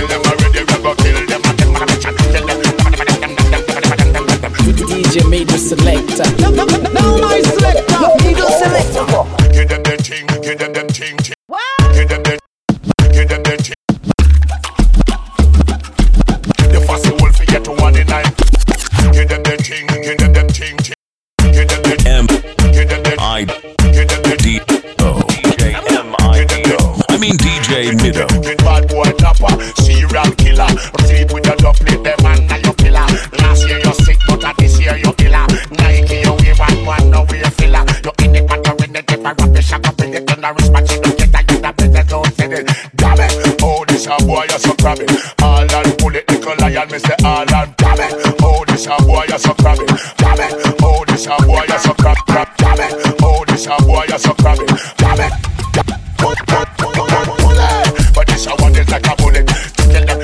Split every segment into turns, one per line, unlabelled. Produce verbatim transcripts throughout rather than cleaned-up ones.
Kill them already, we go kill them.
D J made the selector.
Now my selector.
Made the selector.
Give them them ting, give them them ting.
What?
Give them them, give them them ting. The fussy wolf get to one in nine. Give them them ting, give them them ting. Give them them
M
give them them
I
give them them
D O D J M I D O. I mean D J Mido.
Bad boy rapper, serial killer. Sleep with your dog, play them and now you killer. Last year you sick, but at this year you killer. Nike you wave and one now we a filler. You in it and you're in it. If I rap the shot up in it, then I respect you. Don't get that, get that better, don't say it. Damn it, oh this a boy you so crabby. All and pull it, nickel lion, me say all and damn it. Oh this a boy you so crabby. Damn it, oh this a boy you so crabby. Damn it, oh this a boy you so crabby. Damn it. But this a one is like a bullet. Kill them,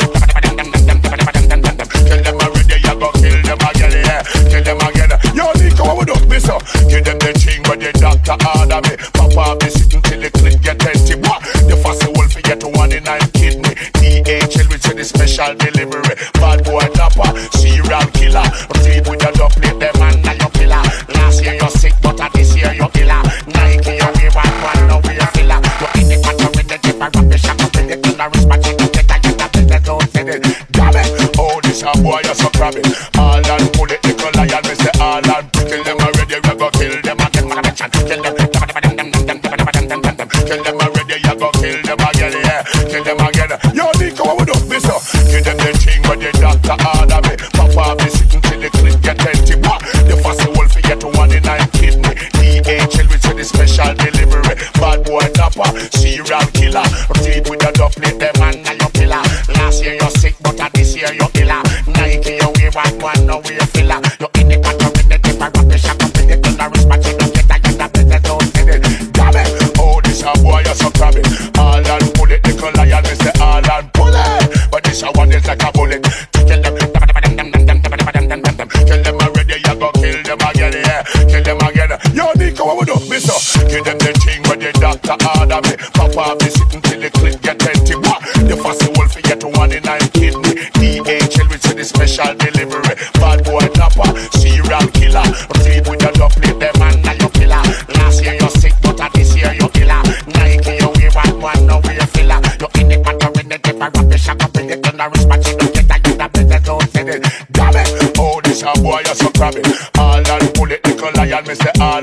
kill them already. You go kill them again, yeah. Kill them again. Yo, Nico, what would up, mister? Give them the thing where the doctor order me. Papa be sitting till the clip get empty. What? The fussy wolf get to one in nine kidney. D H L with the special delivery. Bad boy rapper, serial killer. Sleep with your dog, play them and now you killer. Last year you sick, but at this year you killer. Nike you wave and one now we a filler. You in the matter with the tip, I rap the shot up in it. And I respect you, don't get that, get that, get that, don't say it. Damn it, oh this a boy you so crabby. All and pull it, nickel lion, me say all and kill them already, we go kill them again. Kill them, kill them already, you go kill them again, yeah. Kill them again. Yo Nico, what would up, mister? Give them the thing where the doctor order me. Papa be sitting till the clip get empty. The fussy wolf get to one in nine kidney. D H L with the special delivery. Bad boy rapper, serial killer. Sleep with your dog, play them and now you killer. Last year you sick, but at this year you killer. Nike you wave and one now we a filler. You in the matter with the tip, I rap the shot up in it. And I respect you, don't get that, get that, better don't say it. Damn it, oh this a boy you so crabby. All and pull it, nickel lion, me say all and pull it. But this a one is like a bullet. Kill them, kill them already, you go kill them again, yeah. Kill them again. Yo Nico, what would up, mister? Give them the thing where the doctor order me. Papa be sitting till the clip get empty. The fussy wolf get to one in nine kidney. D H L with the special delivery. Bad boy rapper, serial killer. Sleep with your dog, play them and now you killer. Last year you sick, but at this year you killer. Nike you wave and one now we a filler. You in it and you're in it. If I rap the shot up in it, then I respect you, don't get that, get that, better don't say it. Damn it, oh this a boy you so crabby. All and pull it, nickel lion, me say all